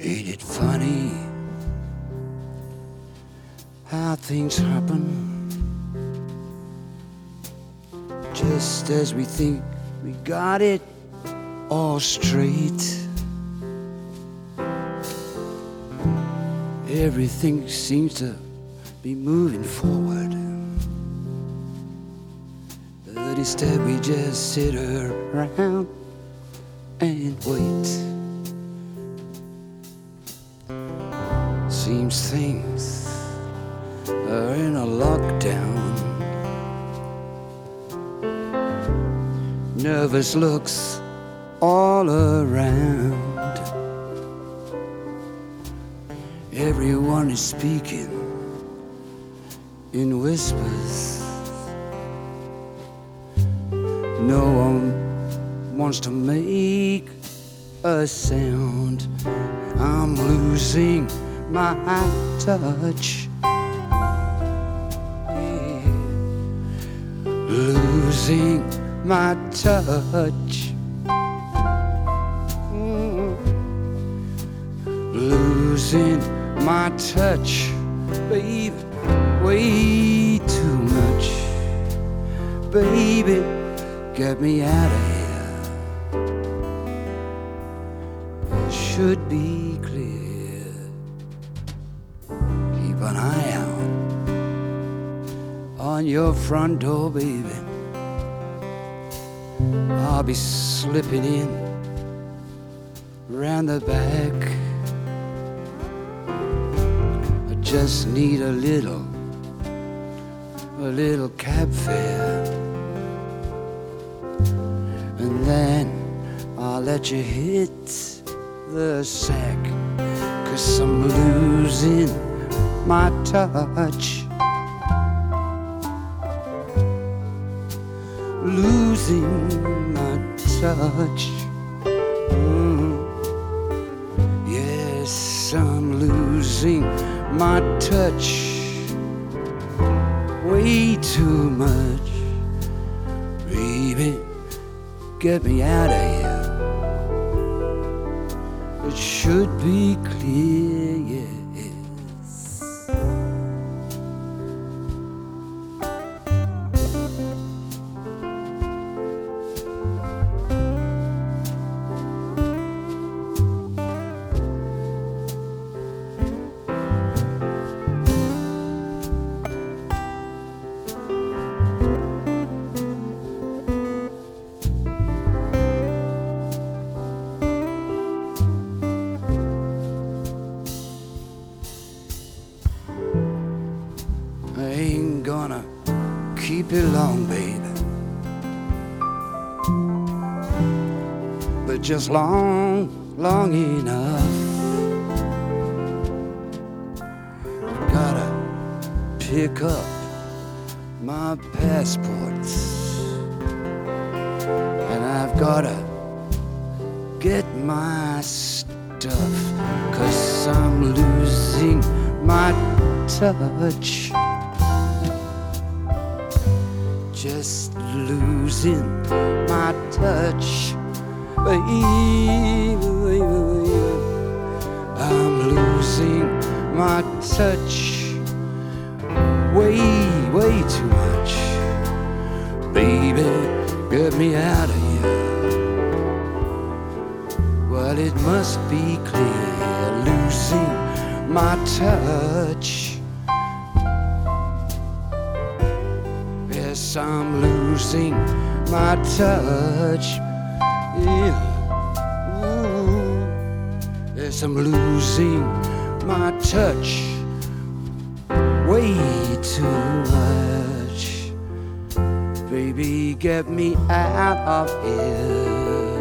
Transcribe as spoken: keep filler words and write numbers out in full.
Ain't it funny how things happen just as we think we got it all straight? Everything seems to be moving forward, but instead we just sit around and wait. Seems things are in a lockdown. Nervous looks all around. Everyone is speaking in whispers. No one wants to make a sound. I'm losing my touch, yeah. Losing my touch, mm. Losing my touch, baby, way too much. Baby, get me out of here. Should be clear. Keep an eye out on your front door, baby. I'll be slipping in round the back. I just need a little, a little cab fare, and then I'll let you hit the sack, 'cause I'm losing my touch. Losing my touch, mm. Yes, I'm losing my touch, way too much. Baby, get me out of here. It should be clear, yes. I ain't gonna keep it long, baby, but just long, long enough. Gotta pick up my passports, and I've gotta get my stuff, 'cause I'm losing my touch. Just losing my touch, baby. I'm losing my touch, way, way too much. Baby, get me out of here. Well, it must be clear, losing my touch. Yes, I'm losing my touch, yeah. Ooh. Yes, I'm losing my touch, way too much. Baby, get me out of here.